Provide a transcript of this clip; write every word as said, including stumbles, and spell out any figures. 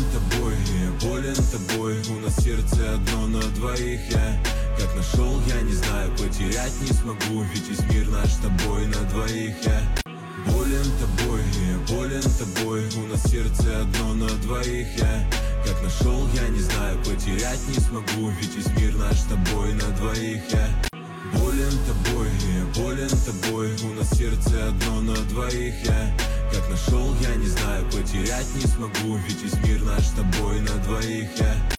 тобой, я болен тобой. У нас сердце одно на двоих. Я как нашел, я не знаю, потерять не смогу. Ведь весь мир наш с тобой на двоих. Я болен тобой, я болен тобой. У нас сердце одно на двоих. Я как нашел, я не знаю, потерять не смогу. Ведь весь мир наш с тобой на двоих. Я болен тобой, я болен тобой. У нас сердце одно на двоих. Я как нашел, я не знаю, потерять не смогу. Ведь весь мир наш с тобой на двоих. Я